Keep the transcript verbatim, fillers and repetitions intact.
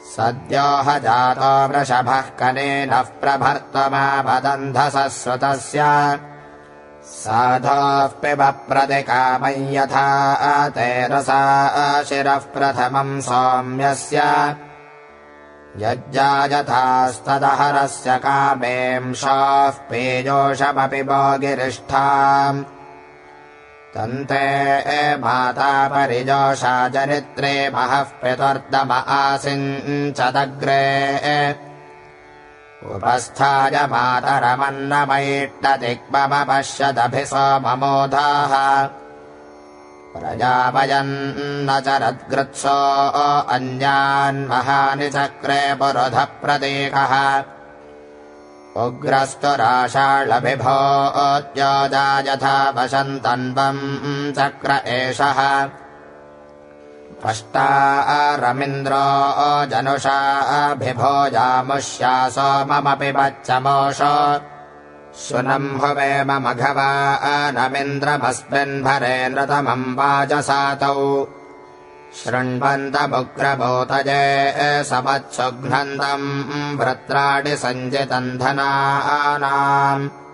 सद्यो ह जातो वृषभः कनेनः प्रभर्तमापदन्धसः श्रुतस्य साधोः पिब प्रतिकामं यथा तेरसा शिरः प्रथमं सौम्यस्य यज्जायथास्तदहरस्य कामेंशाः पेजोषमपि भोगिरिष्ठाम् तन्ते माता परिजोषा जरित्रे महः पितुर्दम आसिञ्चदग्रे उपस्थाय मातरमन्नमैट्टदिग्ममपश्यदभिसो ममोधाः प्रजापयन्न चरद्गृत्सो अन्यान् महानि चक्रे पुरुधः प्रतीकः उग्रस्तु राशाळभिभो द्योजा यथा वसन्तन्वम् चक्र एषः पष्टारमिन्द्रो जनुषाभिभोजामुष्या सोममपि वच्चमोष सुनम्भुवे मघवानमिन्द्रमस्मिन्भरे नृतमम् वाजसातौ शृण्वन्तमुग्रभूतये समत्सुघ्नन्दम् वृत्राणि सञ्जितम् धनानाम्